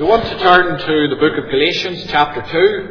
We want to turn to the book of Galatians, chapter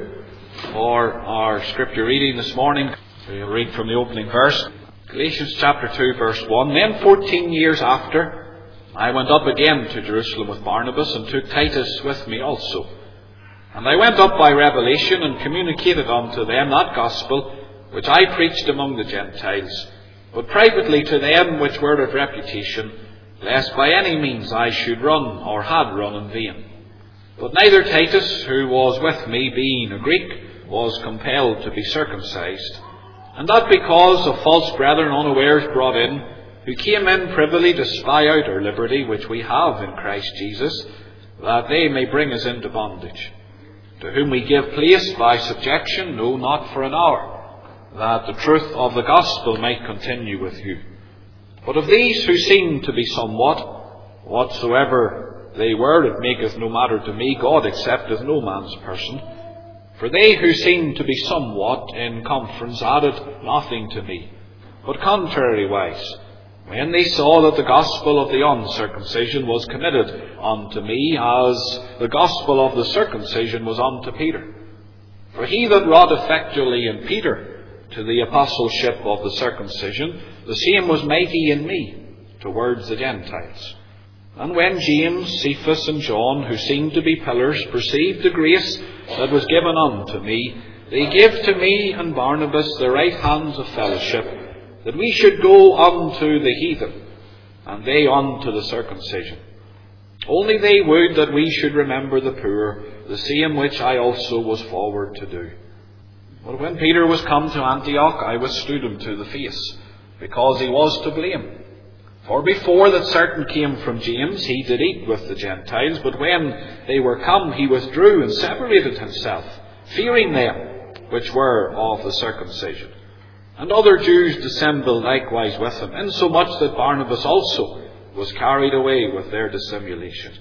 2, for our scripture reading this morning. We'll read from the opening verse. Galatians chapter 2, verse 1. Then 14 years after, I went up again to Jerusalem with Barnabas, and took Titus with me also. And I went up by revelation, and communicated unto them that gospel which I preached among the Gentiles, but privately to them which were of reputation, lest by any means I should run, or had run in vain. But neither Titus, who was with me, being a Greek, was compelled to be circumcised, and that because of false brethren unawares brought in, who came in privily to spy out our liberty which we have in Christ Jesus, that they may bring us into bondage, to whom we give place by subjection, no, not for an hour, that the truth of the gospel might continue with you. But of these who seem to be somewhat, whatsoever they were, it maketh no matter to me, God accepteth no man's person. For they who seemed to be somewhat in conference added nothing to me, but contrariwise, when they saw that the gospel of the uncircumcision was committed unto me, as the gospel of the circumcision was unto Peter. For he that wrought effectually in Peter to the apostleship of the circumcision, the same was mighty in me towards the Gentiles. And when James, Cephas, and John, who seemed to be pillars, perceived the grace that was given unto me, they gave to me and Barnabas the right hands of fellowship, that we should go unto the heathen, and they unto the circumcision. Only they would that we should remember the poor, the same which I also was forward to do. But when Peter was come to Antioch, I withstood him to the face, because he was to blame. For before that certain came from James, he did eat with the Gentiles, but when they were come, he withdrew and separated himself, fearing them which were of the circumcision. And other Jews dissembled likewise with him, insomuch that Barnabas also was carried away with their dissimulation.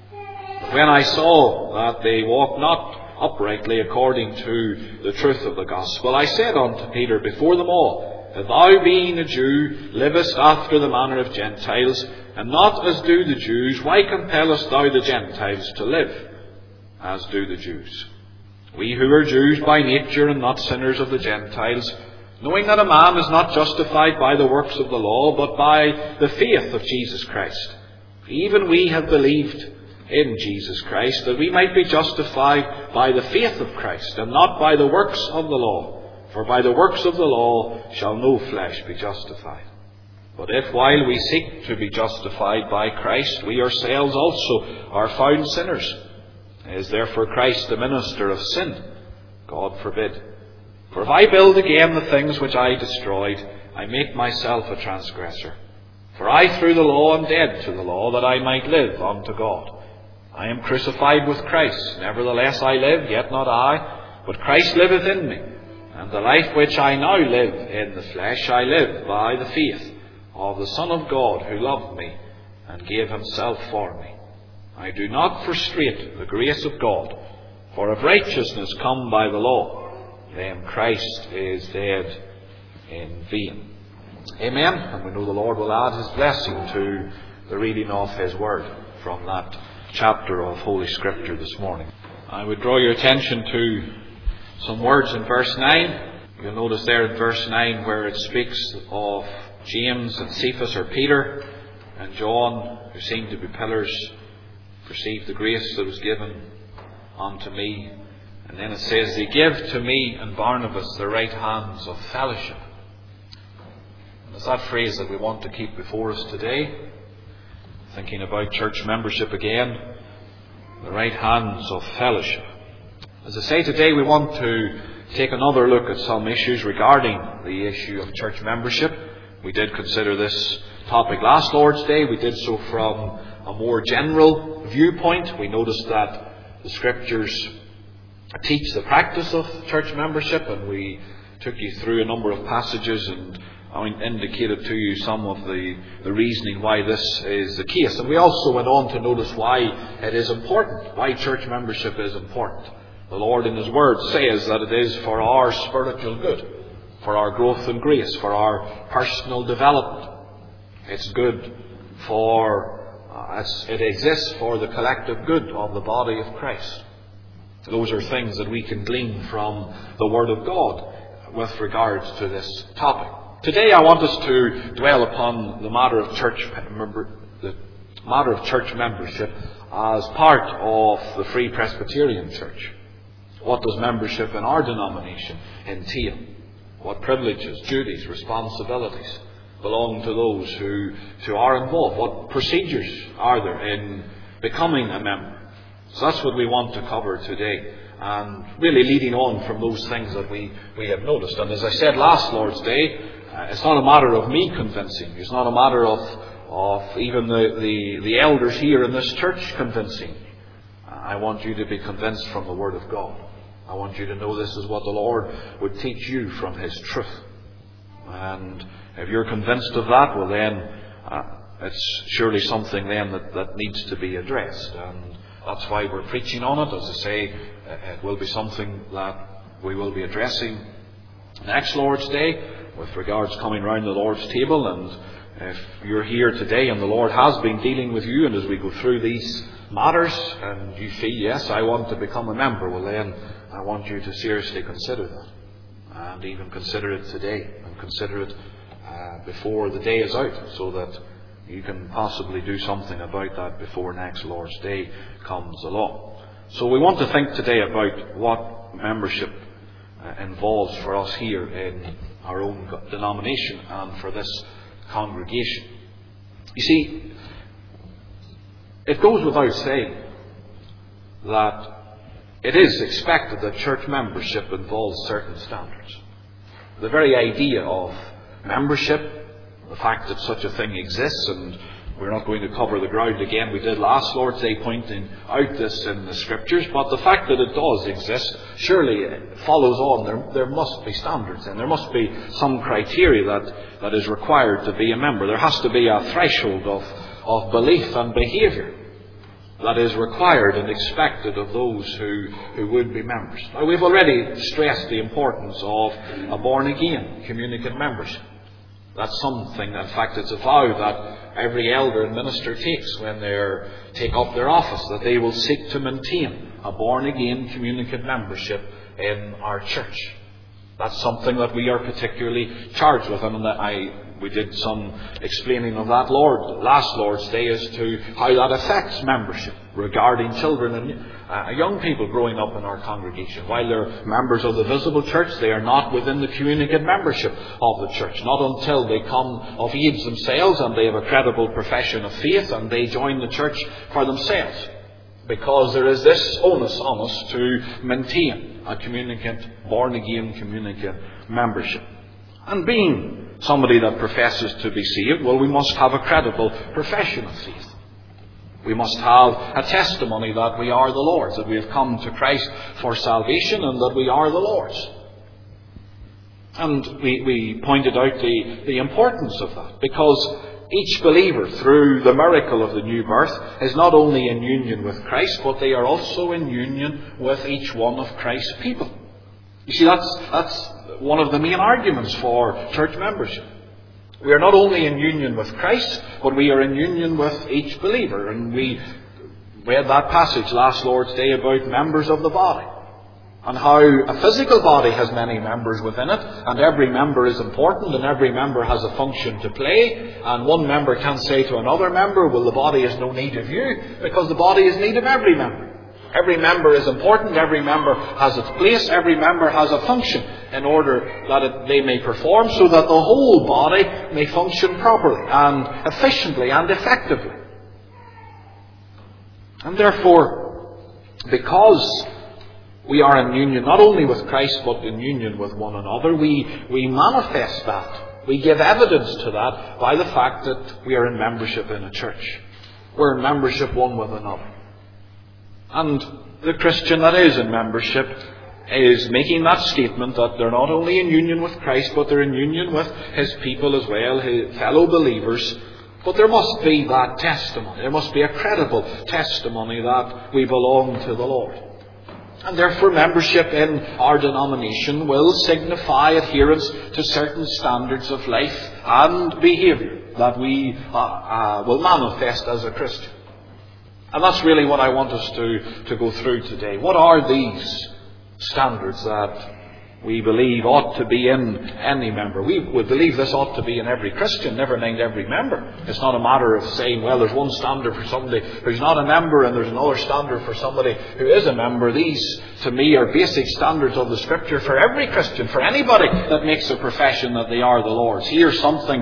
But when I saw that they walked not uprightly according to the truth of the gospel, I said unto Peter before them all, If thou, being a Jew, livest after the manner of Gentiles, and not as do the Jews, why compellest thou the Gentiles to live as do the Jews? We who are Jews by nature and not sinners of the Gentiles, knowing that a man is not justified by the works of the law, but by the faith of Jesus Christ. Even we have believed in Jesus Christ, that we might be justified by the faith of Christ, and not by the works of the law. For by the works of the law shall no flesh be justified. But if while we seek to be justified by Christ, we ourselves also are found sinners, is therefore Christ the minister of sin? God forbid. For if I build again the things which I destroyed, I make myself a transgressor. For I through the law am dead to the law, that I might live unto God. I am crucified with Christ. Nevertheless I live, yet not I, but Christ liveth in me. And the life which I now live in the flesh, I live by the faith of the Son of God, who loved me and gave himself for me. I do not frustrate the grace of God, for if righteousness come by the law, then Christ is dead in vain. Amen. And we know the Lord will add his blessing to the reading of his word from that chapter of Holy Scripture this morning. I would draw your attention to some words in verse 9. You'll notice there in verse 9 where it speaks of James and Cephas, or Peter, and John, who seemed to be pillars, perceived the grace that was given unto me. And then it says, they give to me and Barnabas the right hands of fellowship. And it's that phrase that we want to keep before us today. Thinking about church membership again, the right hands of fellowship. As I say, today we want to take another look at some issues regarding the issue of church membership. We did consider this topic last Lord's Day. We did so from a more general viewpoint. We noticed that the Scriptures teach the practice of church membership, and we took you through a number of passages and I indicated to you some of the reasoning why this is the case. And we also went on to notice why it is important, why church membership is important. The Lord in his word says that it is for our spiritual good, for our growth in grace, for our personal development. It's good for It exists for the collective good of the body of Christ. Those are things that we can glean from the Word of God with regards to this topic. Today I want us to dwell upon the matter of church membership as part of the Free Presbyterian Church. What does membership in our denomination entail? What privileges, duties, responsibilities belong to those who are involved? What procedures are there in becoming a member? So that's what we want to cover today, and really leading on from those things that we have noticed. And as I said last Lord's Day, it's not a matter of me convincing you. It's not a matter of even the elders here in this church convincing. I want you to be convinced from the Word of God. I want you to know this is what the Lord would teach you from His truth. And if you're convinced of that, well then, it's surely something then that needs to be addressed. And that's why we're preaching on it. As I say, it will be something that we will be addressing next Lord's Day with regards coming round the Lord's table. And if you're here today and the Lord has been dealing with you, and as we go through these matters and you feel, yes, I want to become a member, well then I want you to seriously consider that. And even consider it today, and consider it before the day is out, so that you can possibly do something about that before next Lord's Day comes along. So we want to think today about what membership involves for us here in our own denomination and for this congregation. You see, it goes without saying that it is expected that church membership involves certain standards. The very idea of membership, the fact that such a thing exists, and we're not going to cover the ground again we did last Lord's Day pointing out this in the Scriptures, but the fact that it does exist surely follows on. There must be standards, and there must be some criteria that is required to be a member. There has to be a threshold of belief and behaviour that is required and expected of those who would be members. Now, we've already stressed the importance of a born-again communicant membership. That's something, in fact, it's a vow that every elder and minister takes when they take up their office, that they will seek to maintain a born-again communicant membership in our church. That's something that we are particularly charged with, and we did some explaining of that last Lord's Day as to how that affects membership regarding children and young people growing up in our congregation. While they're members of the visible church, they are not within the communicant membership of the church. Not until they come of age themselves and they have a credible profession of faith and they join the church for themselves. Because there is this onus on us to maintain a born-again communicant membership. And being somebody that professes to be saved, well, we must have a credible profession of faith. We must have a testimony that we are the Lord's, that we have come to Christ for salvation and that we are the Lord's. And we pointed out the importance of that, because each believer, through the miracle of the new birth, is not only in union with Christ, but they are also in union with each one of Christ's people. You see, that's one of the main arguments for church membership. We are not only in union with Christ, but we are in union with each believer. And we read that passage last Lord's Day about members of the body, and how a physical body has many members within it, and every member is important, and every member has a function to play. And one member can't say to another member, well, the body has no need of you, because the body is in need of every member. Every member is important, every member has its place, every member has a function in order that they may perform, so that the whole body may function properly and efficiently and effectively. And therefore, because we are in union not only with Christ, but in union with one another, we manifest that. We give evidence to that by the fact that we are in membership in a church. We're in membership one with another. And the Christian that is in membership is making that statement that they're not only in union with Christ, but they're in union with His people as well, His fellow believers. But there must be that testimony. There must be a credible testimony that we belong to the Lord. And therefore membership in our denomination will signify adherence to certain standards of life and behaviour that we will manifest as a Christian. And that's really what I want us to go through today. What are these standards that we believe ought to be in any member? We would believe this ought to be in every Christian, never mind every member. It's not a matter of saying, well, there's one standard for somebody who's not a member and there's another standard for somebody who is a member. These, to me, are basic standards of the Scripture for every Christian, for anybody that makes a profession that they are the Lord's. Here's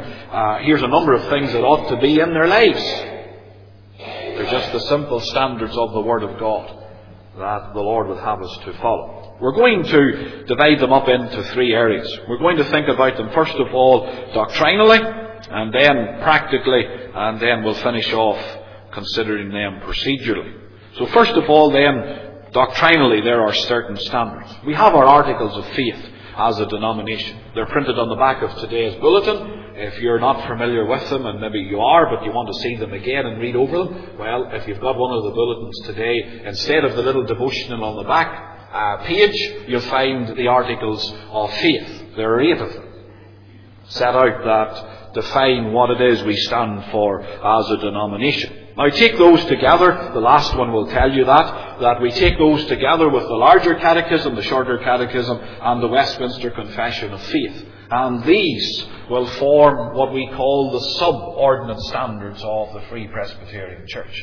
a number of things that ought to be in their lives. They're just the simple standards of the Word of God that the Lord would have us to follow. We're going to divide them up into three areas. We're going to think about them first of all doctrinally, and then practically, and then we'll finish off considering them procedurally. So first of all then, doctrinally there are certain standards. We have our articles of faith as a denomination. They're printed on the back of today's bulletin. If you're not familiar with them, and maybe you are, but you want to see them again and read over them, well, if you've got one of the bulletins today, instead of the little devotional on the back page, you'll find the articles of faith. There are 8 of them, set out that define what it is we stand for as a denomination. Now take those together, the last one will tell you that we take those together with the larger catechism, the shorter catechism, and the Westminster Confession of Faith. And these will form what we call the subordinate standards of the Free Presbyterian Church.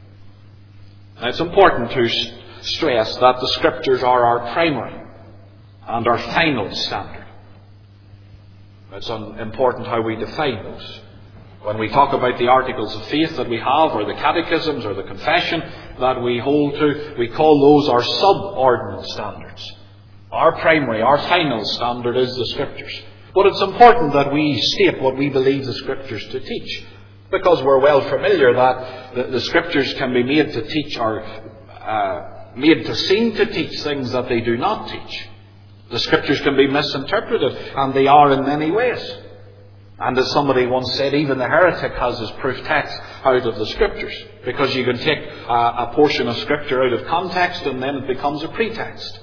Now it's important to stress that the Scriptures are our primary and our final standard. It's important how we define those. When we talk about the articles of faith that we have, or the catechisms, or the confession that we hold to, we call those our subordinate standards. Our primary, our final standard is the Scriptures. But it's important that we state what we believe the Scriptures to teach, because we're well familiar that the Scriptures can be made to teach or made to seem to teach things that they do not teach. The Scriptures can be misinterpreted, and they are in many ways. And as somebody once said, even the heretic has his proof text out of the Scriptures, because you can take a portion of Scripture out of context and then it becomes a pretext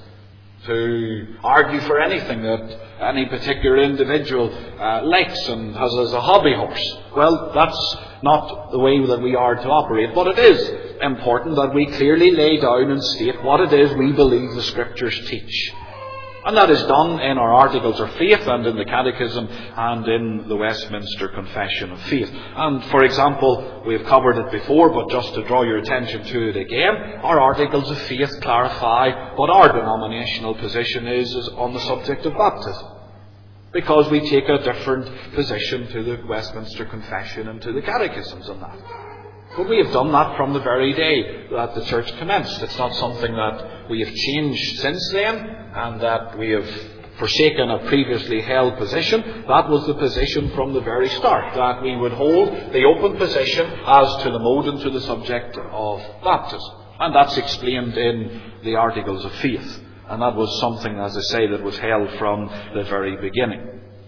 to argue for anything that any particular individual likes and has as a hobby horse. Well, that's not the way that we are to operate, but it is important that we clearly lay down and state what it is we believe the Scriptures teach. And that is done in our Articles of Faith and in the Catechism and in the Westminster Confession of Faith. And, for example, we have covered it before, but just to draw your attention to it again, our Articles of Faith clarify what our denominational position is on the subject of baptism. Because we take a different position to the Westminster Confession and to the Catechisms on that. But we have done that from the very day that the Church commenced. It's not something that we have changed since then, and that we have forsaken a previously held position. That was the position from the very start, that we would hold the open position as to the mode and to the subject of baptism. And that's explained in the Articles of Faith. And that was something, as I say, that was held from the very beginning.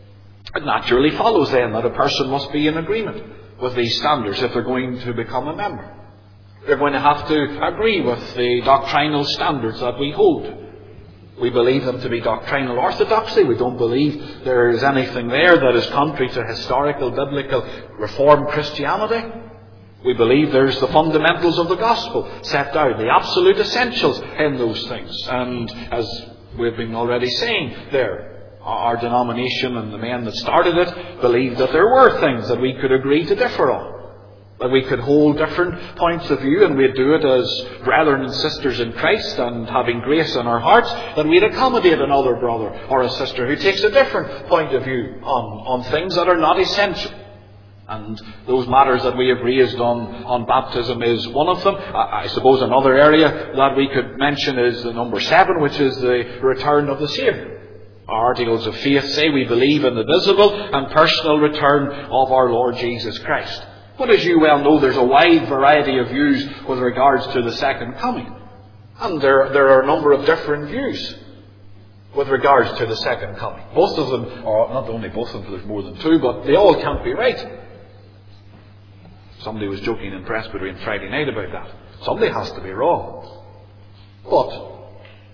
It naturally follows then that a person must be in agreement with these standards if they're going to become a member. They're going to have to agree with the doctrinal standards that we hold. We believe them to be doctrinal orthodoxy. We don't believe there is anything there that is contrary to historical, biblical, Reformed Christianity. We believe there's the fundamentals of the gospel set down, the absolute essentials in those things. And as we've been already saying there, our denomination and the men that started it believed that there were things that we could agree to differ on. That we could hold different points of view, and we'd do it as brethren and sisters in Christ, and having grace in our hearts, that we'd accommodate another brother or a sister who takes a different point of view on things that are not essential. And those matters that we have raised on baptism is one of them. I suppose another area that we could mention is the number 7, which is the return of the Saviour. Our Articles of Faith say we believe in the visible and personal return of our Lord Jesus Christ. But as you well know, there's a wide variety of views with regards to the second coming. And there are a number of different views with regards to the second coming. Both of them, or not only both of them, there's more than 2, but they all can't be right. Somebody was joking in Presbytery on Friday night about that. Somebody has to be wrong. But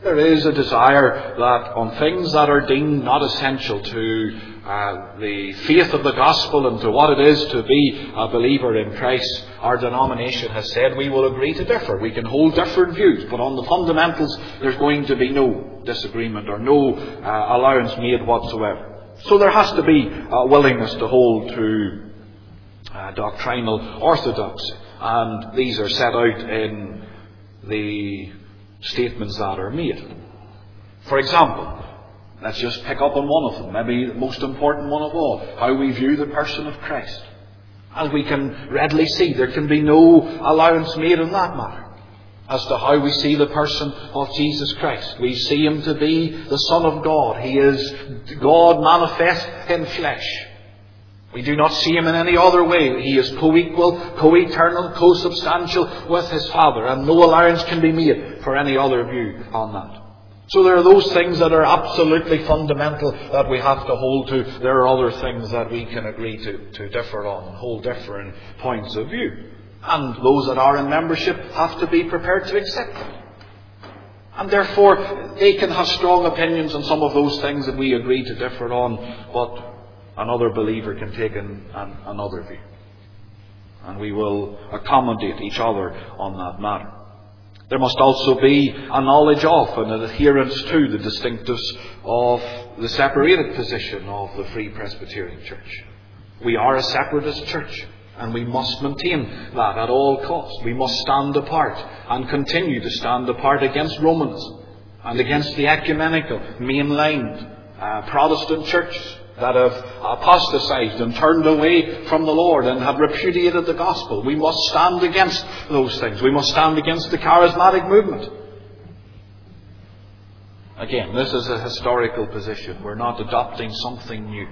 There is a desire that on things that are deemed not essential to the faith of the gospel and to what it is to be a believer in Christ, our denomination has said we will agree to differ. We can hold different views, but on the fundamentals there's going to be no disagreement or no allowance made whatsoever. So there has to be a willingness to hold to doctrinal orthodoxy, and these are set out in the statements that are made. For example, let's just pick up on one of them, maybe the most important one of all, how we view the person of Christ. As we can readily see, there can be no allowance made in that matter as to how we see the person of Jesus Christ. We see Him to be the Son of God. He is God manifest in flesh. We do not see Him in any other way. He is co-equal, co-eternal, co-substantial with His Father, and no allowance can be made for any other view on that. So there are those things that are absolutely fundamental that we have to hold to. There are other things that we can agree to differ on and hold different points of view. And those that are in membership have to be prepared to accept them. And therefore, they can have strong opinions on some of those things that we agree to differ on, but another believer can take another view. And we will accommodate each other on that matter. There must also be a knowledge of and an adherence to the distinctives of the separated position of the Free Presbyterian Church. We are a separatist church, and we must maintain that at all costs. We must stand apart and continue to stand apart against Romanism and against the ecumenical, mainline Protestant churches that have apostatized and turned away from the Lord and have repudiated the gospel. We must stand against those things. We must stand against the charismatic movement. Again, this is a historical position. We're not adopting something new.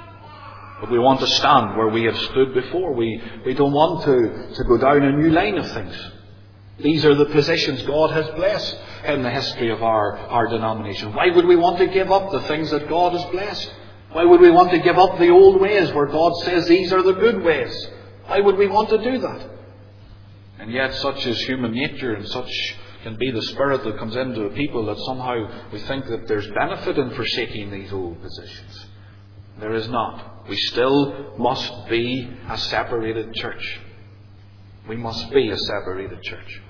But we want to stand where we have stood before. We don't want to go down a new line of things. These are the positions God has blessed in the history of our denomination. Why would we want to give up the things that God has blessed? Why would we want to give up the old ways where God says these are the good ways? Why would we want to do that? And yet such is human nature, and such can be the spirit that comes into a people, that somehow we think that there's benefit in forsaking these old positions. There is not. We still must be a separated church. We must be a separated church.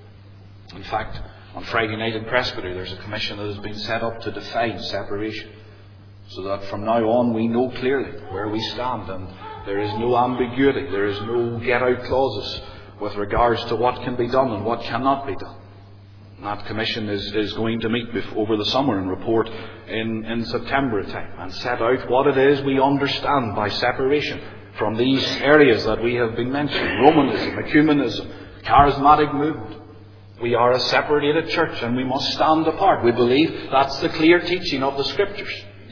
In fact, on Friday night in Presbytery, there's a commission that has been set up to define separation, so that from now on we know clearly where we stand, and there is no ambiguity, there is no get-out clauses with regards to what can be done and what cannot be done. And that commission is going to meet over the summer and report in September time and set out what it is we understand by separation from these areas that we have been mentioning: Romanism, ecumenism, charismatic movement. We are a separated church, and we must stand apart. We believe that's the clear teaching of the Scriptures.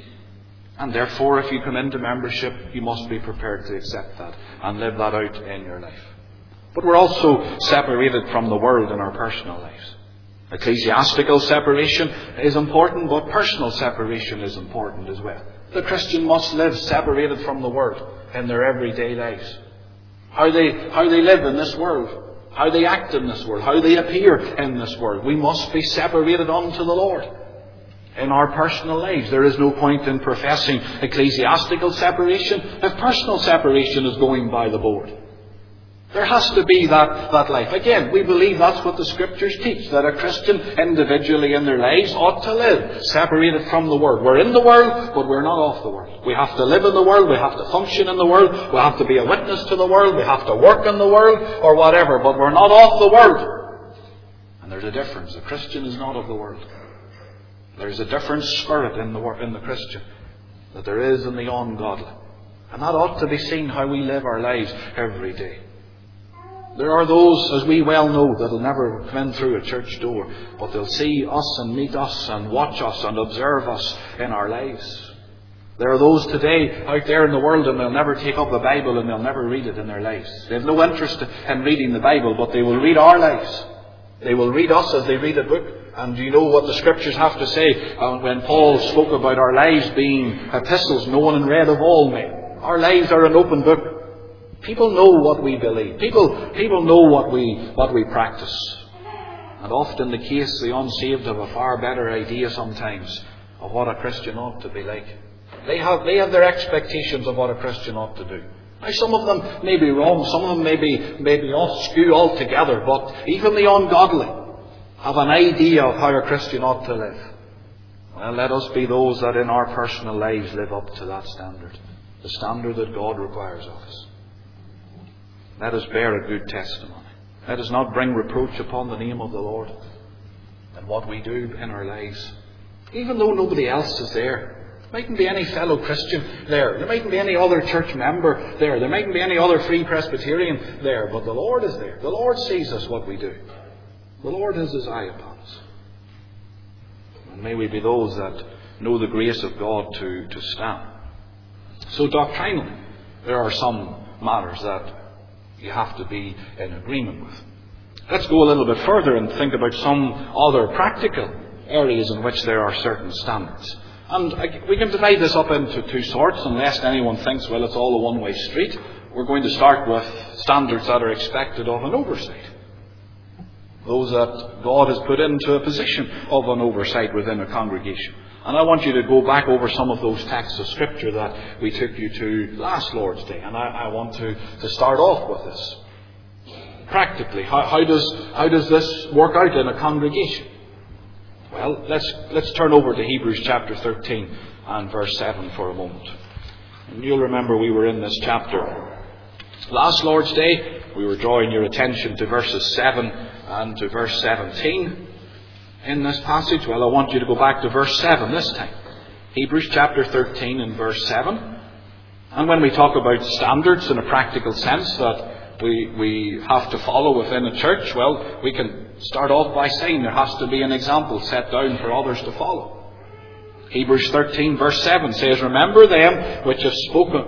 And therefore, if you come into membership, you must be prepared to accept that and live that out in your life. But we're also separated from the world in our personal lives. Ecclesiastical separation is important, but personal separation is important as well. The Christian must live separated from the world in their everyday lives. How they live in this world, how they act in this world, how they appear in this world. We must be separated unto the Lord in our personal lives. There is no point in professing ecclesiastical separation if personal separation is going by the board. There has to be that life. Again, we believe that's what the Scriptures teach, that a Christian individually in their lives ought to live separated from the world. We're in the world, but we're not of the world. We have to live in the world, we have to function in the world, we have to be a witness to the world, we have to work in the world, or whatever, but we're not of the world. And there's a difference. A Christian is not of the world. There's a different spirit in the Christian that there is in the ungodly. And that ought to be seen how we live our lives every day. There are those, as we well know, that will never come in through a church door, but they'll see us and meet us and watch us and observe us in our lives. There are those today out there in the world, and they'll never take up a Bible and they'll never read it in their lives. They have no interest in reading the Bible, but they will read our lives. They will read us as they read a book. And do you know what the Scriptures have to say when Paul spoke about our lives being epistles known and read of all men? Our lives are an open book. People know what we believe. People know what we practice. And often the case, the unsaved have a far better idea sometimes of what a Christian ought to be like. They have their expectations of what a Christian ought to do. Now, some of them may be wrong, some of them may be askew altogether, but even the ungodly have an idea of how a Christian ought to live. Well, let us be those that in our personal lives live up to that standard, the standard that God requires of us. Let us bear a good testimony. Let us not bring reproach upon the name of the Lord and what we do in our lives. Even though nobody else is there. There mightn't be any fellow Christian there. There mightn't be any other church member there. There mightn't be any other Free Presbyterian there. But the Lord is there. The Lord sees us what we do. The Lord has His eye upon us. And may we be those that know the grace of God to stand. So doctrinally, there are some matters that you have to be in agreement with. Let's go a little bit further and think about some other practical areas in which there are certain standards. And we can divide this up into two sorts, unless anyone thinks, well, it's all a one-way street. We're going to start with standards that are expected of an oversight. Those that God has put into a position of an oversight within a congregation. And I want you to go back over some of those texts of Scripture that we took you to last Lord's Day. And I want to start off with this. Practically, how does this work out in a congregation? Well, let's turn over to Hebrews chapter 13 and verse 7 for a moment. And you'll remember we were in this chapter last Lord's Day. We were drawing your attention to verses 7 and to verse 17 in this passage. Well, I want you to go back to verse 7 this time. Hebrews chapter 13 and verse 7. And when we talk about standards in a practical sense that we have to follow within a church, well, we can start off by saying there has to be an example set down for others to follow. Hebrews 13 verse 7 says, Remember them which have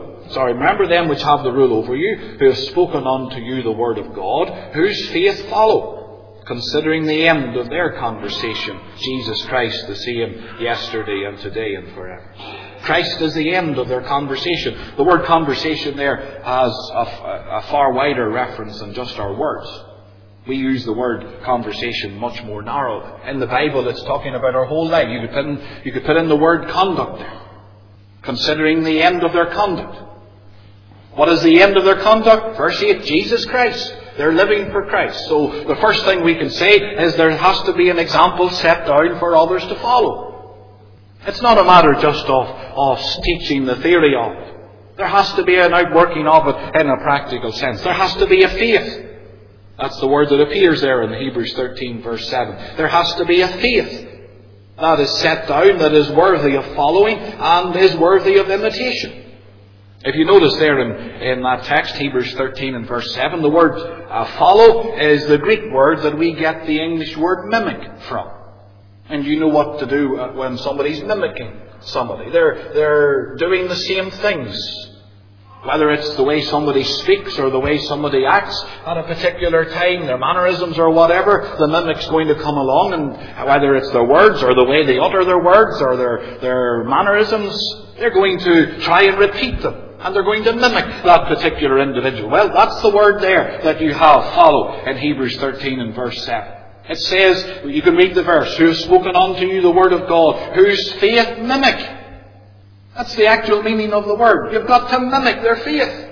the rule over you, who have spoken unto you the word of God, whose faith follow, considering the end of their conversation, Jesus Christ the same yesterday and today and forever. Christ is the end of their conversation. The word conversation there has a far wider reference than just our words. We use the word conversation much more narrow. In the Bible, it's talking about our whole life. You could put in the word conduct there. Considering the end of their conduct. What is the end of their conduct? Verse 8, Jesus Christ. They're living for Christ. So the first thing we can say is there has to be an example set down for others to follow. It's not a matter just of teaching the theory of it. There has to be an outworking of it in a practical sense. There has to be a faith. That's the word that appears there in Hebrews 13 verse 7. There has to be a faith that is set down, that is worthy of following and is worthy of imitation. If you notice there in that text, Hebrews 13 and verse 7, the word follow is the Greek word that we get the English word mimic from. And you know what to do when somebody's mimicking somebody. They're doing the same things. Whether it's the way somebody speaks or the way somebody acts at a particular time, their mannerisms or whatever, the mimic's going to come along, and whether it's their words or the way they utter their words or their mannerisms, they're going to try and repeat them. And they're going to mimic that particular individual. Well, that's the word there that you have, follow, in Hebrews 13 and verse 7. It says, you can read the verse, who has spoken unto you the word of God, whose faith mimic. That's the actual meaning of the word. You've got to mimic their faith.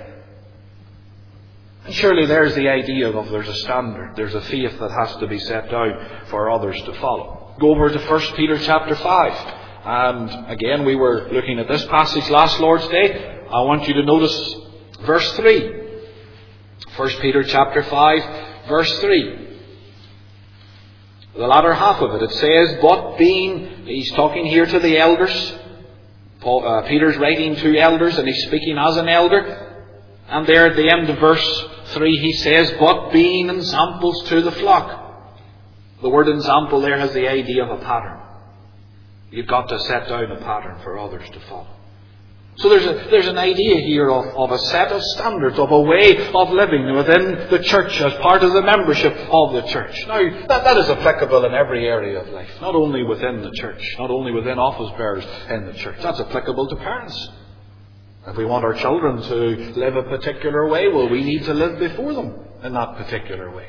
And surely there's the idea of there's a standard. There's a faith that has to be set down for others to follow. Go over to 1 Peter chapter 5. And again, we were looking at this passage last Lord's Day. I want you to notice verse 3. 1 Peter chapter 5, verse 3. The latter half of it says, but being, he's talking here to the elders. Peter's writing to elders and he's speaking as an elder. And there at the end of verse 3 he says, but being ensamples to the flock. The word ensample there has the idea of a pattern. You've got to set down a pattern for others to follow. So there's an idea here of a set of standards, of a way of living within the church as part of the membership of the church. Now, that is applicable in every area of life, not only within the church, not only within office bearers in the church. That's applicable to parents. If we want our children to live a particular way, well, we need to live before them in that particular way.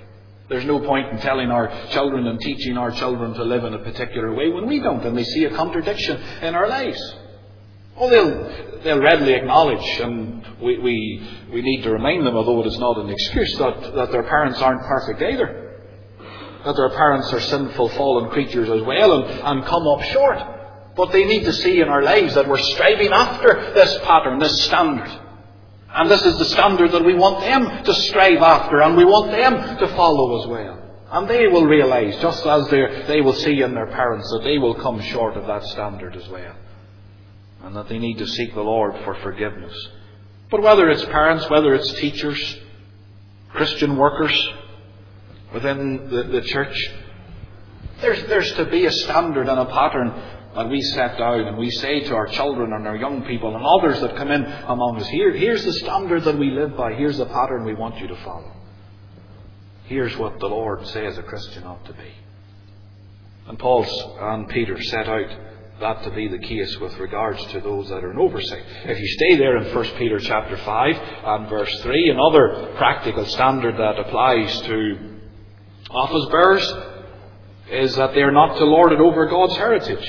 There's no point in telling our children and teaching our children to live in a particular way when we don't, and they see a contradiction in our lives. Oh, they'll readily acknowledge, and we need to remind them, although it is not an excuse, that their parents aren't perfect either. That their parents are sinful, fallen creatures as well, and come up short. But they need to see in our lives that we're striving after this pattern, this standard. And this is the standard that we want them to strive after, and we want them to follow as well. And they will realize, just as they will see in their parents, that they will come short of that standard as well. And that they need to seek the Lord for forgiveness. But whether it's parents, whether it's teachers, Christian workers within the church, there's to be a standard and a pattern that we set down, and we say to our children and our young people and others that come in among us, here's the standard that we live by, here's the pattern we want you to follow. Here's what the Lord says a Christian ought to be. And Paul and Peter set out that to be the case with regards to those that are in oversight. If you stay there in 1 Peter chapter 5 and verse 3, another practical standard that applies to office bearers is that they are not to lord it over God's heritage.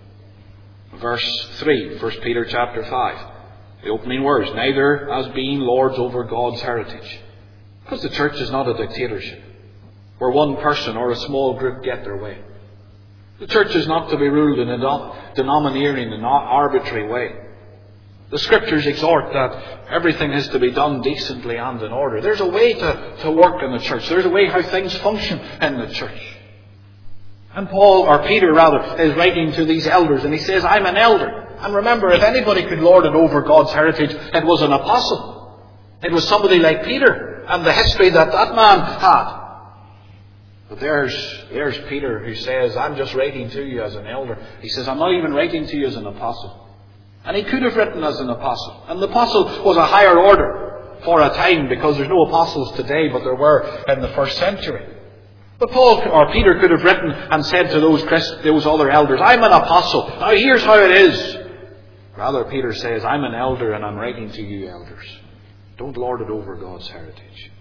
Verse 3, 1 Peter chapter 5. The opening words, neither as being lords over God's heritage. Because the church is not a dictatorship where one person or a small group get their way. The church is not to be ruled in a domineering and arbitrary way. The Scriptures exhort that everything is to be done decently and in order. There's a way to work in the church. There's a way how things function in the church. And Peter is writing to these elders, and he says, I'm an elder. And remember, if anybody could lord it over God's heritage, it was an apostle. It was somebody like Peter, and the history that man had. But there's Peter who says, I'm just writing to you as an elder. He says, I'm not even writing to you as an apostle. And he could have written as an apostle. And the apostle was a higher order for a time, because there's no apostles today, but there were in the first century. But Peter could have written and said to those other elders, I'm an apostle. Now here's how it is. Rather, Peter says, I'm an elder and I'm writing to you elders. Don't lord it over God's heritage.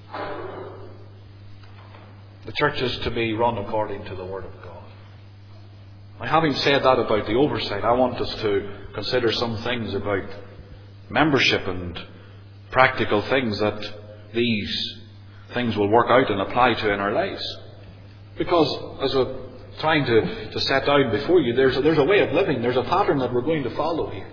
The church is to be run according to the Word of God. Now, having said that about the oversight, I want us to consider some things about membership and practical things that these things will work out and apply to in our lives. Because as we're trying to set down before you, there's a way of living, there's a pattern that we're going to follow here.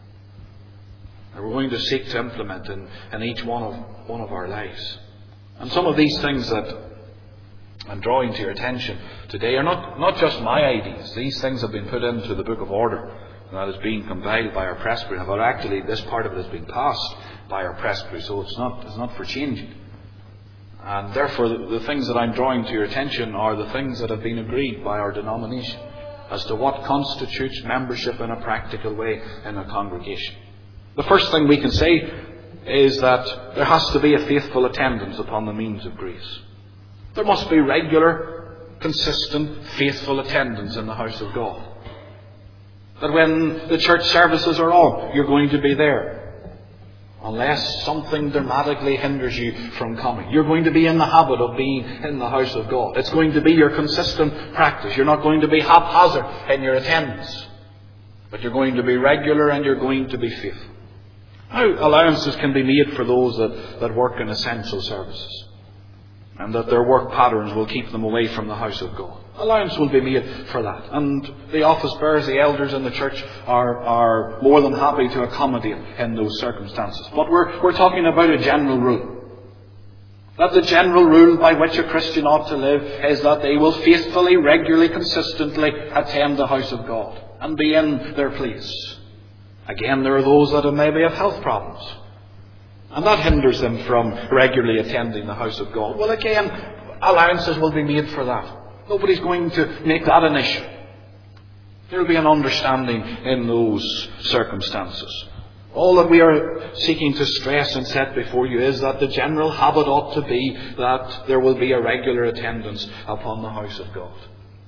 And we're going to seek to implement in each one of our lives. And some of these things that I'm drawing to your attention today are not just my ideas. These things have been put into the Book of Order that is being compiled by our presbytery. But actually, this part of it has been passed by our presbytery, so it's not for changing. And therefore, the things that I'm drawing to your attention are the things that have been agreed by our denomination as to what constitutes membership in a practical way in a congregation. The first thing we can say is that there has to be a faithful attendance upon the means of grace. There must be regular, consistent, faithful attendance in the house of God. That when the church services are on, you're going to be there. Unless something dramatically hinders you from coming. You're going to be in the habit of being in the house of God. It's going to be your consistent practice. You're not going to be haphazard in your attendance. But you're going to be regular and you're going to be faithful. Now, allowances can be made for those that work in essential services. And that their work patterns will keep them away from the house of God. Allowance will be made for that. And the office bearers, the elders in the church are more than happy to accommodate in those circumstances. But we're talking about a general rule. That the general rule by which a Christian ought to live is that they will faithfully, regularly, consistently attend the house of God and be in their place. Again, there are those that maybe have health problems. And that hinders them from regularly attending the house of God. Well, again, allowances will be made for that. Nobody's going to make that an issue. There will be an understanding in those circumstances. All that we are seeking to stress and set before you is that the general habit ought to be that there will be a regular attendance upon the house of God.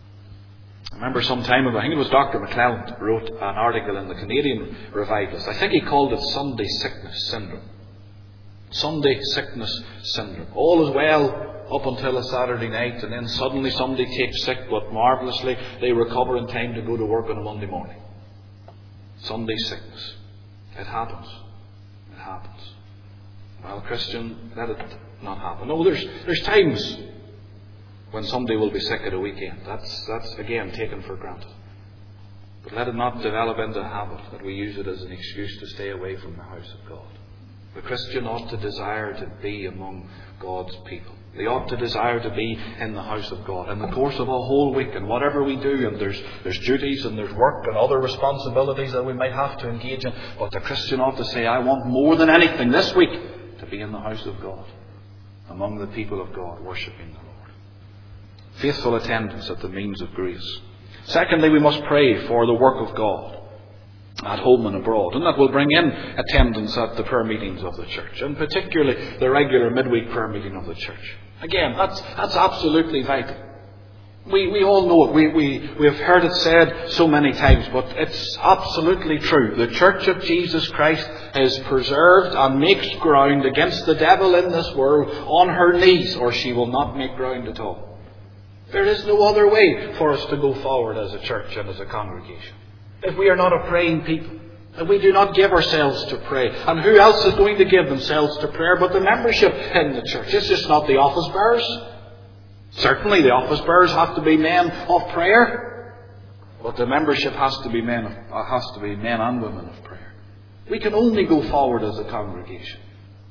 I remember some time ago, I think it was Dr. McClelland wrote an article in the Canadian Revivalist. I think he called it Sunday Sickness Syndrome. Sunday Sickness Syndrome. All is well up until a Saturday night, and then suddenly somebody takes sick, but marvellously they recover in time to go to work on a Monday morning. Sunday sickness. It happens. It happens. Well, Christian, let it not happen. No, there's times when somebody will be sick at a weekend. That's again taken for granted. But let it not develop into a habit that we use it as an excuse to stay away from the house of God. The Christian ought to desire to be among God's people. They ought to desire to be in the house of God in the course of a whole week, and whatever we do, and there's duties and there's work and other responsibilities that we might have to engage in. But the Christian ought to say, I want more than anything this week to be in the house of God, among the people of God, worshipping the Lord. Faithful attendance at the means of grace. Secondly, we must pray for the work of God at home and abroad, and that will bring in attendance at the prayer meetings of the church, and particularly the regular midweek prayer meeting of the church. Again, that's absolutely vital. We all know it. We have heard it said so many times, but it's absolutely true. The Church of Jesus Christ is preserved and makes ground against the devil in this world on her knees, or she will not make ground at all. There is no other way for us to go forward as a church and as a congregation. If we are not a praying people, and we do not give ourselves to pray, and who else is going to give themselves to prayer but the membership in the church? It's just not the office bearers. Certainly the office bearers have to be men of prayer, but the membership has to be men and women of prayer. We can only go forward as a congregation.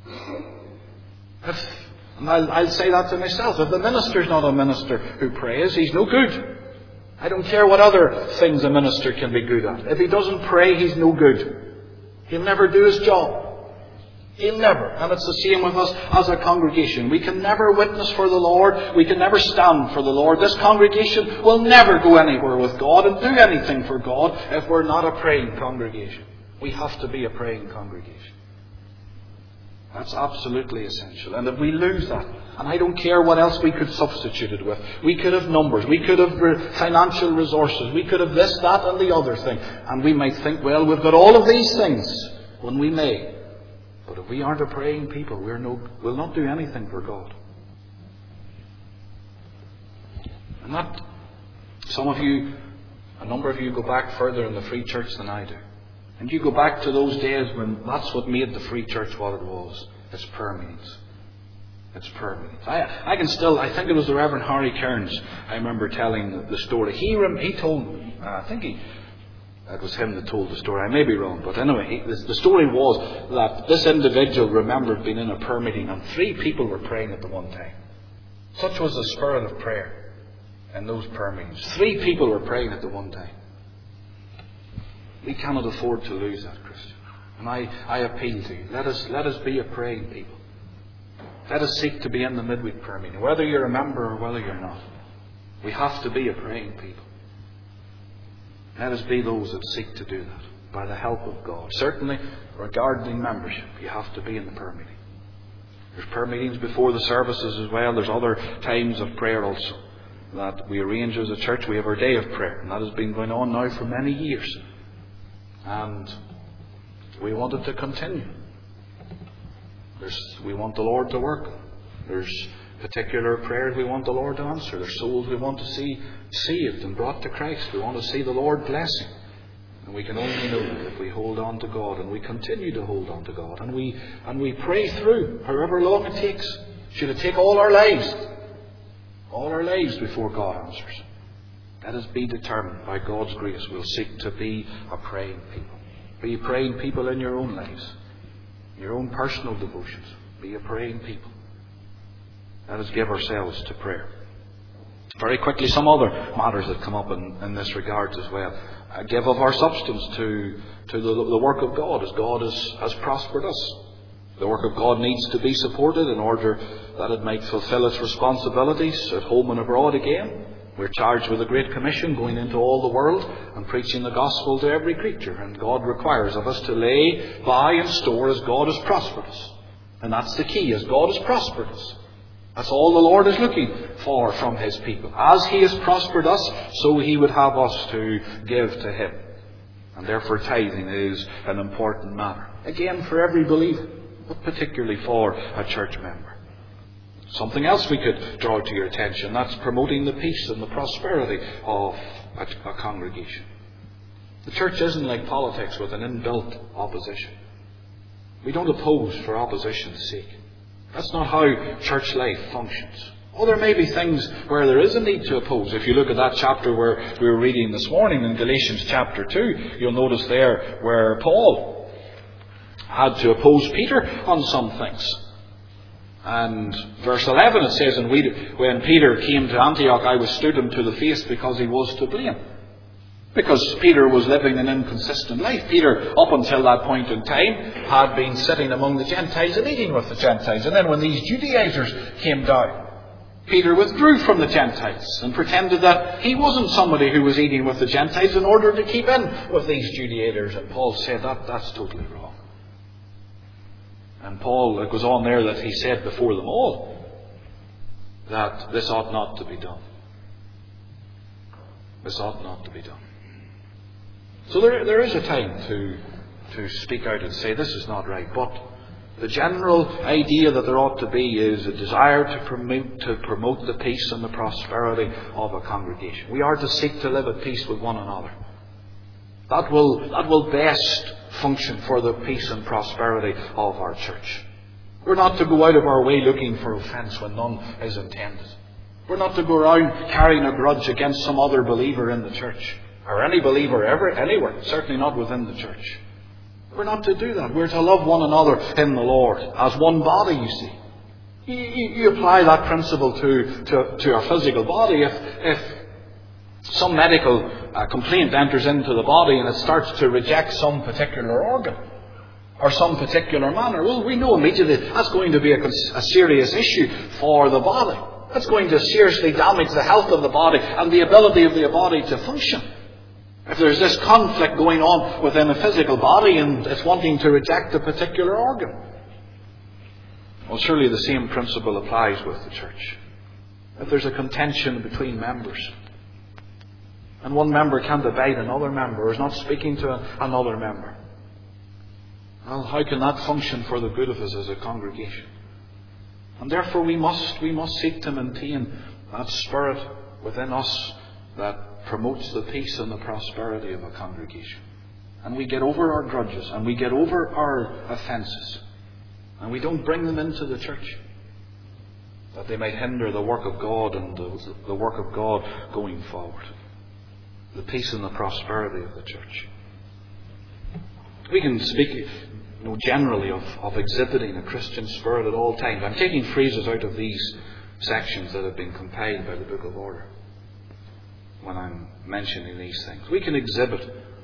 And I'll say that to myself. If the minister's not a minister who prays, he's no good. I don't care what other things a minister can be good at. If he doesn't pray, he's no good. He'll never do his job. He'll never. And it's the same with us as a congregation. We can never witness for the Lord. We can never stand for the Lord. This congregation will never go anywhere with God and do anything for God if we're not a praying congregation. We have to be a praying congregation. That's absolutely essential. And if we lose that, and I don't care what else we could substitute it with. We could have numbers. We could have financial resources. We could have this, that and the other thing. And we might think, well, we've got all of these things when we may. But if we aren't a praying people, we'll not do anything for God. And that, a number of you go back further in the Free Church than I do. And you go back to those days when that's what made the Free Church what it was. It's prayer meetings. It's prayer meetings. I think it was the Reverend Harry Kearns, I remember telling the story. He told me, it was him that told the story. I may be wrong, but anyway, the story was that this individual remembered being in a prayer meeting and 3 people were praying at the one time. Such was the spirit of prayer in those prayer meetings. 3 people were praying at the one time. We cannot afford to lose that, Christian. And I appeal to you. Let us be a praying people. Let us seek to be in the midweek prayer meeting, whether you're a member or whether you're not. We have to be a praying people. Let us be those that seek to do that by the help of God. Certainly, regarding membership, you have to be in the prayer meeting. There's prayer meetings before the services as well. There's other times of prayer also that we arrange as a church. We have our day of prayer, and that has been going on now for many years. And we want it to continue. We want the Lord to work. There's particular prayers we want the Lord to answer. There's souls we want to see saved and brought to Christ. We want to see the Lord blessing. And we can only know that if we hold on to God and we continue to hold on to God and we pray through however long it takes. Should it take all our lives before God answers? Let us be determined by God's grace. We'll seek to be a praying people. Be praying people in your own lives. Your own personal devotions. Be a praying people. Let us give ourselves to prayer. Very quickly, some other matters that come up in this regard as well. Give of our substance to the work of God as God has prospered us. The work of God needs to be supported in order that it might fulfill its responsibilities at home and abroad again. We're charged with a great commission going into all the world and preaching the gospel to every creature. And God requires of us to lay by and store as God has prospered us. And that's the key, as God has prospered us. That's all the Lord is looking for from His people. As He has prospered us, so He would have us to give to Him. And therefore tithing is an important matter. Again, for every believer, but particularly for a church member. Something else we could draw to your attention, that's promoting the peace and the prosperity of a congregation. The church isn't like politics with an inbuilt opposition. We don't oppose for opposition's sake. That's not how church life functions. Oh, there may be things where there is a need to oppose. If you look at that chapter where we were reading this morning in Galatians chapter 2, you'll notice there where Paul had to oppose Peter on some things. And verse 11 it says, "And when Peter came to Antioch, I withstood him to the face because he was to blame." Because Peter was living an inconsistent life. Peter, up until that point in time, had been sitting among the Gentiles and eating with the Gentiles. And then when these Judaizers came down, Peter withdrew from the Gentiles and pretended that he wasn't somebody who was eating with the Gentiles in order to keep in with these Judaizers. And Paul said that's totally wrong. And Paul, it goes on there that he said before them all that this ought not to be done. This ought not to be done. So there is a time to speak out and say this is not right. But the general idea that there ought to be is a desire to promote the peace and the prosperity of a congregation. We are to seek to live at peace with one another. That will best function for the peace and prosperity of our church. We're not to go out of our way looking for offence when none is intended. We're not to go around carrying a grudge against some other believer in the church, or any believer anywhere, certainly not within the church. We're not to do that. We're to love one another in the Lord as one body, you see. You apply that principle to our physical body. If some medical complaint enters into the body and it starts to reject some particular organ or some particular manner, well, we know immediately that's going to be a serious issue for the body. That's going to seriously damage the health of the body and the ability of the body to function. If there's this conflict going on within a physical body and it's wanting to reject a particular organ, well, surely the same principle applies with the church. If there's a contention between members, and one member can't abide another member, or is not speaking to another member, well, how can that function for the good of us as a congregation? And therefore we must seek to maintain that spirit within us that promotes the peace and the prosperity of a congregation. And we get over our grudges, and we get over our offences, and we don't bring them into the church, that they might hinder the work of God and the work of God going forward. The peace and the prosperity of the church. We can speak generally of exhibiting a Christian spirit at all times. I'm taking phrases out of these sections that have been compiled by the Book of Order when I'm mentioning these things. We can exhibit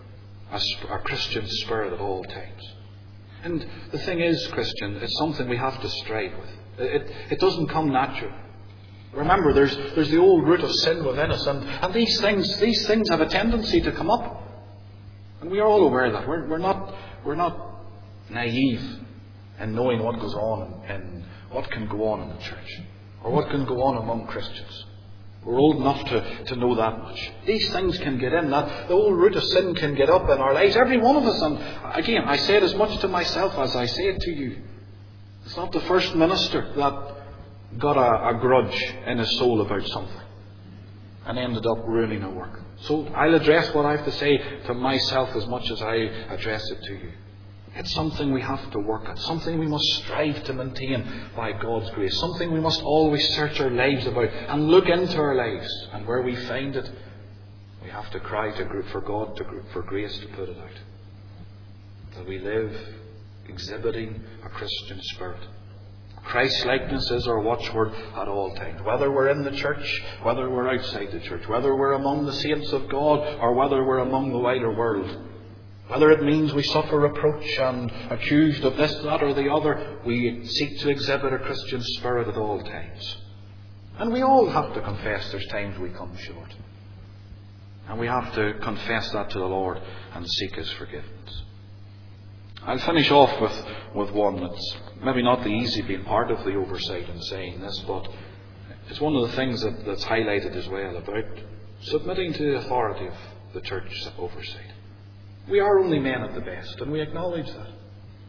a Christian spirit at all times. And the thing is, Christian, it's something we have to strive with. It doesn't come naturally. Remember, there's the old root of sin within us, and these things have a tendency to come up. And we are all aware of that. We're not naive in knowing what goes on and what can go on in the church, or what can go on among Christians. We're old enough to know that much. These things can get in. That the old root of sin can get up in our lives. Every one of us. And again, I say it as much to myself as I say it to you. It's not the first minister that got a grudge in his soul about something and ended up ruining a work. So I'll address what I have to say to myself as much as I address it to you. It's something we have to work at, something we must strive to maintain by God's grace, something we must always search our lives about and look into our lives. And where we find it, we have to cry for God for grace to put it out. That we live exhibiting a Christian spirit. Christ-likeness is our watchword at all times. Whether we're in the church, whether we're outside the church, whether we're among the saints of God, or whether we're among the wider world. Whether it means we suffer reproach and accused of this, that or the other, we seek to exhibit a Christian spirit at all times. And we all have to confess there's times we come short. And we have to confess that to the Lord and seek His forgiveness. I'll finish off with one that's maybe not the easy being part of the oversight in saying this, but it's one of the things that's highlighted as well about submitting to the authority of the church oversight. We are only men at the best, and we acknowledge that.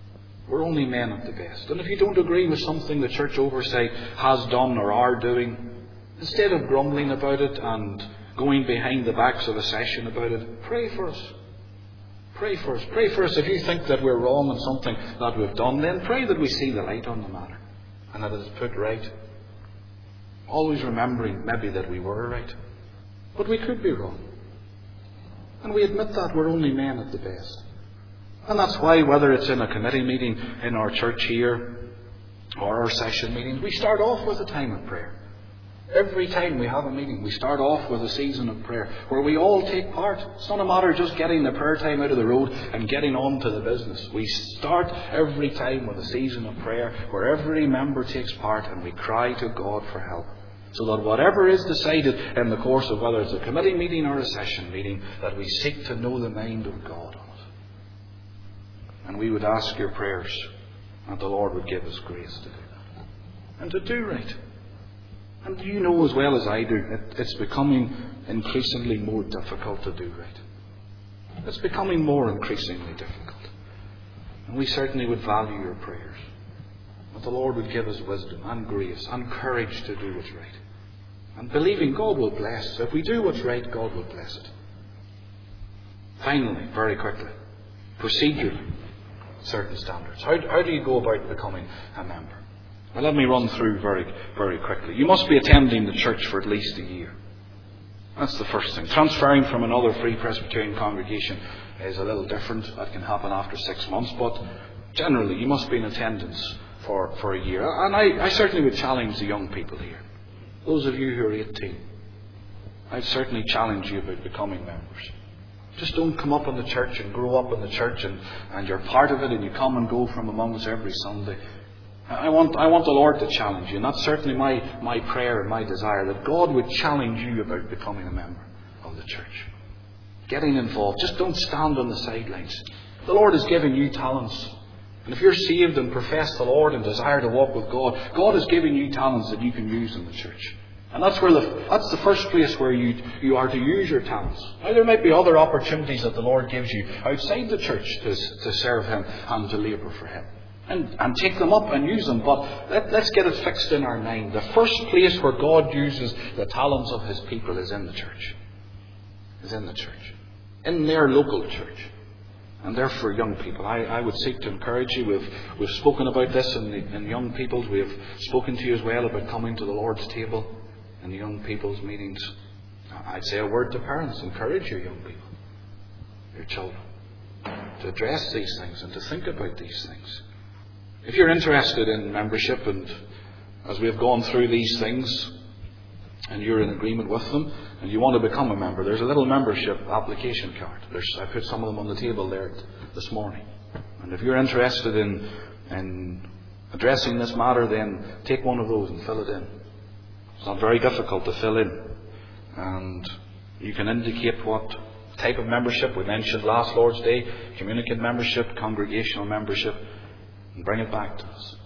We're only men at the best. And if you don't agree with something the church oversight has done or are doing, instead of grumbling about it and going behind the backs of a session about it, pray for us. Pray for us. Pray for us. If you think that we're wrong in something that we've done, then pray that we see the light on the matter and that it is put right. Always remembering maybe that we were right, but we could be wrong. And we admit that we're only men at the best. And that's why, whether it's in a committee meeting in our church here or our session meeting, we start off with a time of prayer. Every time we have a meeting, we start off with a season of prayer where we all take part. It's not a matter of just getting the prayer time out of the road and getting on to the business. We start every time with a season of prayer where every member takes part and we cry to God for help. So that whatever is decided in the course of whether it's a committee meeting or a session meeting, that we seek to know the mind of God on it. And we would ask your prayers, and the Lord would give us grace to do that. And to do right. And you know as well as I do, it's becoming increasingly more difficult to do right. It's becoming more increasingly difficult. And we certainly would value your prayers. That the Lord would give us wisdom and grace and courage to do what's right. And believing God will bless. If we do what's right, God will bless it. Finally, very quickly, procedure, certain standards. How do you go about becoming a member? Well, let me run through very, very quickly. You must be attending the church for at least a year. That's the first thing. Transferring from another Free Presbyterian congregation is a little different. That can happen after 6 months. But generally, you must be in attendance for a year. And I certainly would challenge the young people here. Those of you who are 18, I'd certainly challenge you about becoming members. Just don't come up in the church and grow up in the church and you're part of it and you come and go from among us every Sunday. I want the Lord to challenge you, and that's certainly my prayer and my desire, that God would challenge you about becoming a member of the church. Getting involved. Just don't stand on the sidelines. The Lord has given you talents. And if you're saved and profess the Lord and desire to walk with God, God has given you talents that you can use in the church. And that's the first place where you are to use your talents. Now, there might be other opportunities that the Lord gives you outside the church to serve Him and to labour for Him. And take them up and use them. But let's get it fixed in our mind. The first place where God uses the talents of His people is in the church. Is in the church. In their local church. And therefore, young people, I would seek to encourage you. We've spoken about this in young people's. We have spoken to you as well about coming to the Lord's table in the young people's meetings. I'd say a word to parents. Encourage your young people, your children, to address these things and to think about these things. If you're interested in membership, and as we have gone through these things, and you're in agreement with them, and you want to become a member, there's a little membership application card. I put some of them on the table there this morning. And if you're interested in addressing this matter, then take one of those and fill it in. It's not very difficult to fill in. And you can indicate what type of membership. We mentioned last Lord's Day, communicant membership, congregational membership, and bring it back to us.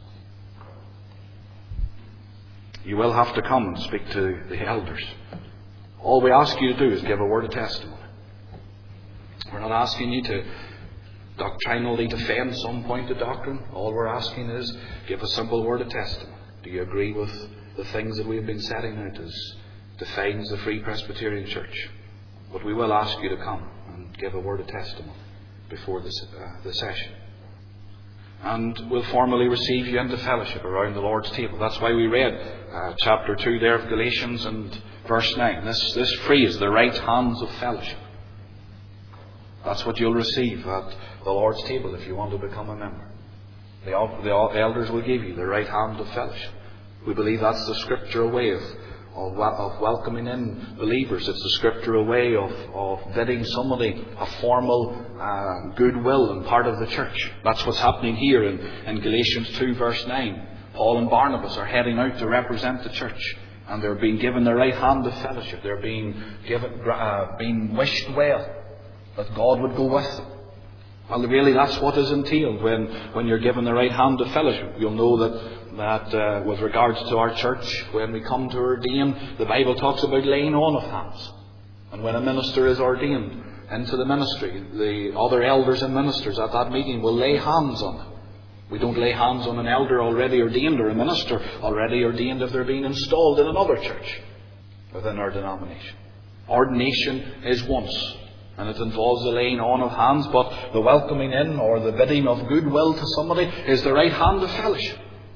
You will have to come and speak to the elders. All we ask you to do is give a word of testimony. We're not asking you to doctrinally defend some point of doctrine. All we're asking is give a simple word of testimony. Do you agree with the things that we have been setting out as defines the Free Presbyterian Church? But we will ask you to come and give a word of testimony before the session. And we'll formally receive you into fellowship around the Lord's table. That's why we read chapter 2 there of Galatians and verse 9. This phrase, the right hands of fellowship. That's what you'll receive at the Lord's table if you want to become a member. The elders will give you the right hand of fellowship. We believe that's the scriptural way of welcoming in believers. It's the scriptural way of bidding somebody a formal goodwill and part of the church. That's what's happening here in Galatians 2 verse 9. Paul and Barnabas are heading out to represent the church, and they're being given the right hand of fellowship. They're being wished well, that God would go with them. Well, really, that's what is entailed when you're given the right hand of fellowship. You'll know that with regards to our church, when we come to ordain, the Bible talks about laying on of hands. And when a minister is ordained into the ministry, the other elders and ministers at that meeting will lay hands on them. We don't lay hands on an elder already ordained or a minister already ordained if they're being installed in another church within our denomination. Ordination is once, and it involves the laying on of hands, but the welcoming in or the bidding of goodwill to somebody is the right hand of fellowship.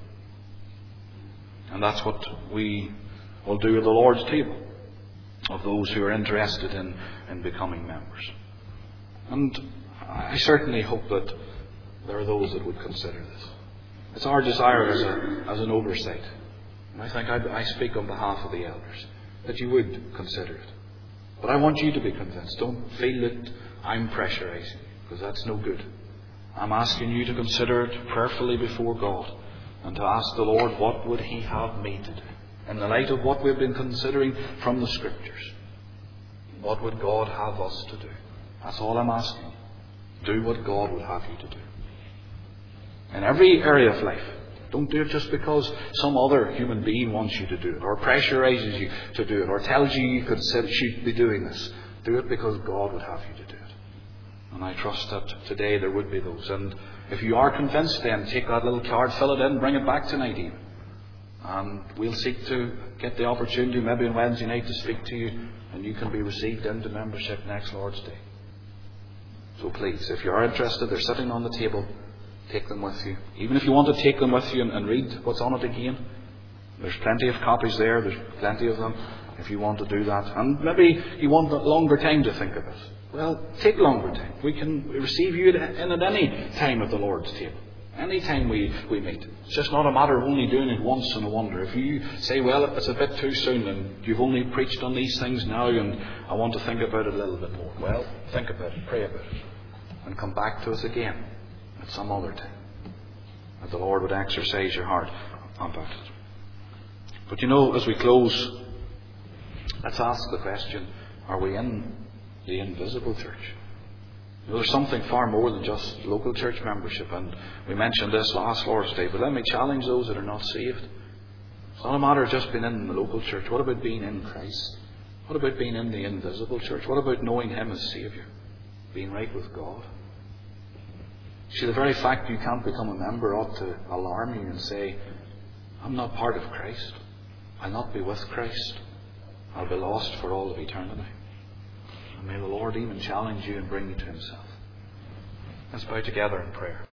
And that's what we will do at the Lord's table of those who are interested in becoming members. And I certainly hope that there are those that would consider this. It's our desire as an oversight. And I think I speak on behalf of the elders, that you would consider it. But I want you to be convinced. Don't feel that I'm pressurizing you, because that's no good. I'm asking you to consider it prayerfully before God and to ask the Lord, what would He have me to do? In the light of what we've been considering from the Scriptures, what would God have us to do? That's all I'm asking. Do what God would have you to do. In every area of life. Don't do it just because some other human being wants you to do it, or pressurizes you to do it, or tells you you should be doing this. Do it because God would have you to do it. And I trust that today there would be those. And if you are convinced, then take that little card, fill it in, bring it back tonight even. And we'll seek to get the opportunity, maybe on Wednesday night, to speak to you, and you can be received into membership next Lord's Day. So please, if you are interested, they're sitting on the table. Take them with you. Even if you want to take them with you and read what's on it again, there's plenty of copies there. There's plenty of them if you want to do that. And maybe you want a longer time to think of it. Well, take longer time. We can receive you in at any time at the Lord's table. Any time we meet. It's just not a matter of only doing it once in a wonder. If you say, well, it's a bit too soon and you've only preached on these things now and I want to think about it a little bit more. Well, think about it. Pray about it. And come back to us again at some other time, that the Lord would exercise your heart about it. But as we close, let's ask the question, are we in the invisible church? There's something far more than just local church membership, and we mentioned this last Lord's Day, but let me challenge those that are not saved. It's not a matter of just being in the local church. What about being in Christ? What about being in the invisible church? What about knowing Him as Saviour? Being right with God? See, the very fact you can't become a member ought to alarm you and say, I'm not part of Christ. I'll not be with Christ. I'll be lost for all of eternity. And may the Lord even challenge you and bring you to Himself. Let's bow together in prayer.